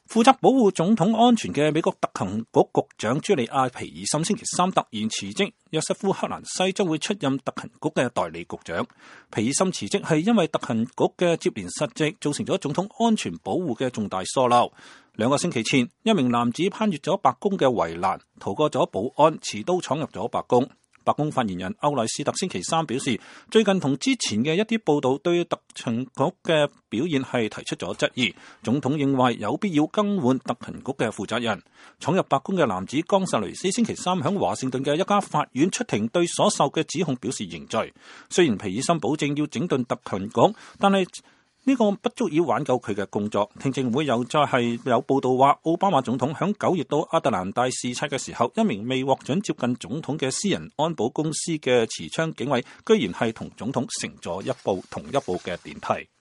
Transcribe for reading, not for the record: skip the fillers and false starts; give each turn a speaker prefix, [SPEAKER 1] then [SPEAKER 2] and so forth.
[SPEAKER 1] 負責保護總統安全嘅美國特勤局局長朱利亞·皮爾森星期三突然辭職，約瑟夫·克蘭西將會出任特勤局嘅代理局長。皮爾森辭職係因為特勤局嘅接連失職，造成咗總統安全保護嘅重大疏漏。2個星期前，一名男子攀越咗白宮嘅圍欄，逃過咗保安，持刀闖入咗白宮。白宮發言人歐萊斯特星期三表示，最近同之前嘅一啲報道對特勤局嘅表現係提出咗質疑。總統認為有必要更換特勤局嘅負責人。闖入白宮嘅男子岡薩雷斯星期三喺華盛頓嘅一家法院出庭，對所受嘅指控表示認罪。雖然皮爾森保證要整頓特勤局，但係呢個不足以挽救佢嘅工作。聽證會又再係有報道話，奧巴馬總統響9月到亞特蘭大視察嘅時候，一名未獲准接近總統嘅私人安保公司嘅持槍警衛，居然係同總統乘坐同一部嘅電梯。